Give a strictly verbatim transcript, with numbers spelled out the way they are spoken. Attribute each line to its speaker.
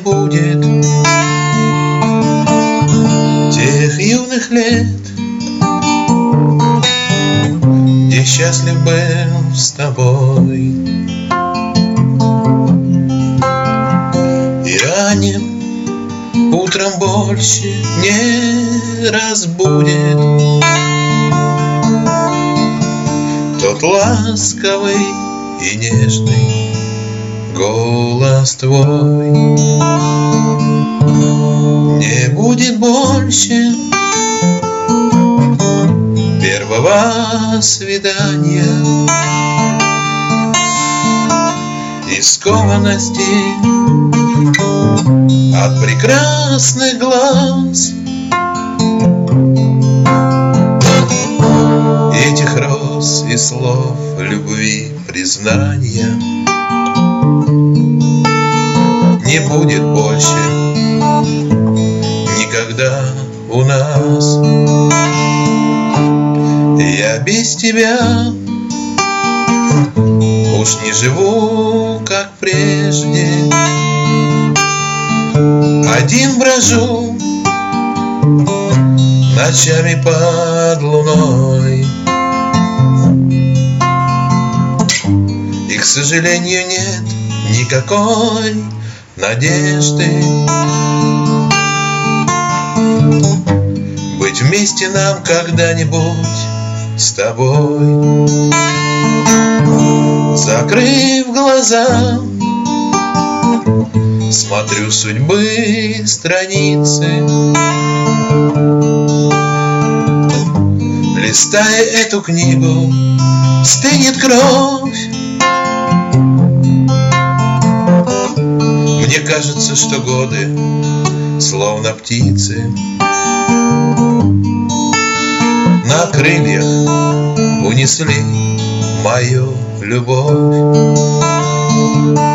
Speaker 1: будет тех юных лет, где счастлив был с тобой. И ранним утром больше не разбудит тот ласковый и нежный голос твой. Не будет больше первого свидания и скованности от прекрасных глаз, этих роз и слов любви признания. Не будет больше никогда у нас. Я без тебя уж не живу, как прежде. Один брожу ночами под луной, и, к сожалению, нет никакой надежды быть вместе нам когда-нибудь с тобой. Закрыв глаза, смотрю судьбы страницы, листая эту книгу, стынет кровь. Мне кажется, что годы, словно птицы, на крыльях унесли мою любовь.